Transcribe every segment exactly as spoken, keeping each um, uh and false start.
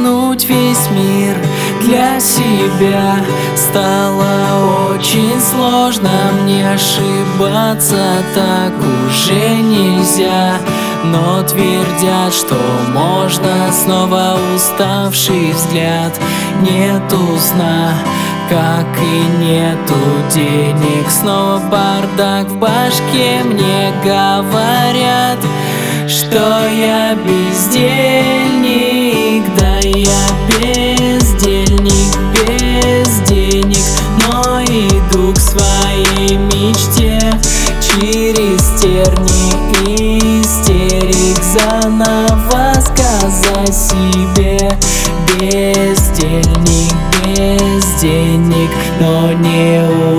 перевернуть весь мир для себя стало очень сложно. Мне ошибаться так уже нельзя, но твердят, что можно. Снова уставший взгляд, нету сна, как и нету денег. Снова бардак в башке, мне говорят, что я бездельник. Да я бездельник, без денег, но иду к своей мечте через тернии истерик. Заново сказать себе: бездельник, без денег, но не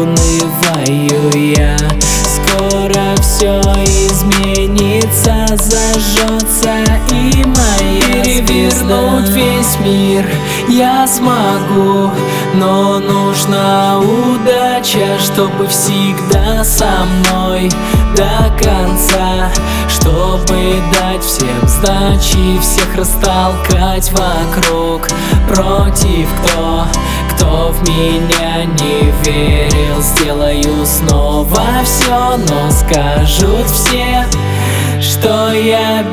унываю я. Скоро все изменится, зажжется и моя перевернуть весь мир я смогу, но нужна удача, чтобы всегда со мной до конца, чтобы дать всем сдачи, всех растолкать вокруг. Против кто, кто в меня не верил, сделаю снова все, но скажут все, что я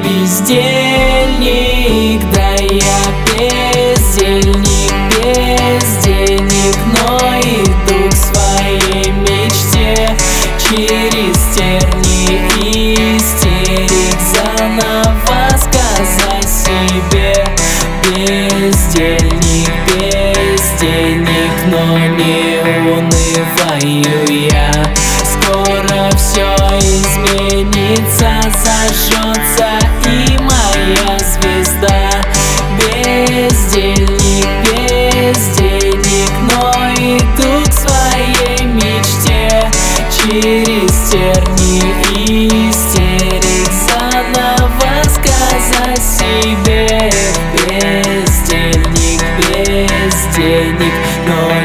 бездельник. Да я бездельник, без денег, но иду к своей мечте через тернии истерик. Заново сказать себе: бездельник, без денег, но не унываю я. Скоро все изменится, зажжется и моя звезда. Бездельник, без денег, но иду к своей мечте через тернии истерик. Заново сказать себе: бездельник, без денег, но